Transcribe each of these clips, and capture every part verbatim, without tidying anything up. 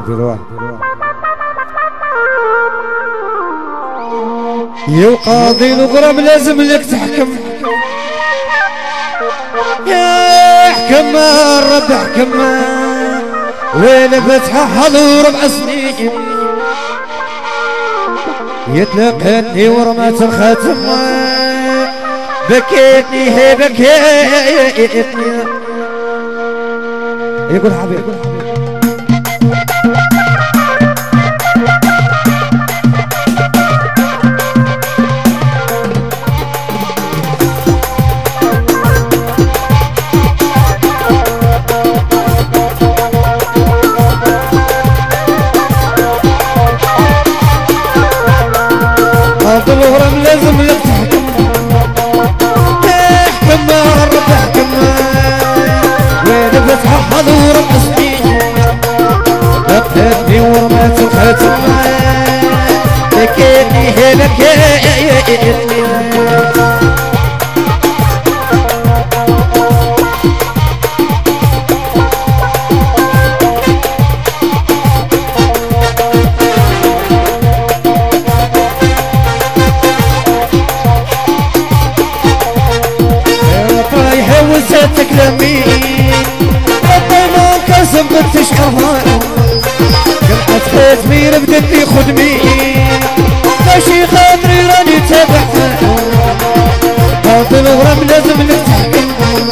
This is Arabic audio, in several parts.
يا القاضي الغرام لازم لك تحكم، يا حكم الرب حكم، وين فتحة حضور ربع سنين يتلقتني ورمات الخاتم، بكيتني هي بكيتني. يقول حبيب قاضي الغرام لازم لك تحكم، تحكم الرب تحكم، وين فتحة حضور القصدين لقيتني ورمات الخاتم، بكيتني هي بكيتني. وزاتك لمين الطيمون كاسم بتشعرها، قلعت خاتمي بدتني خدمي ماشي خاطري راني تابعها. قاضي الغرام لازم لك تحكم،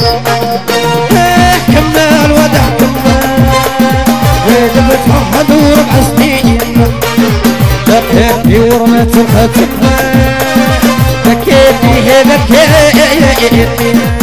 حكمنا الوضع حكمنا، وين فتحة حضور ربع سنين لقيتني ورمات الخاتم، بكيتني هي بكيتني.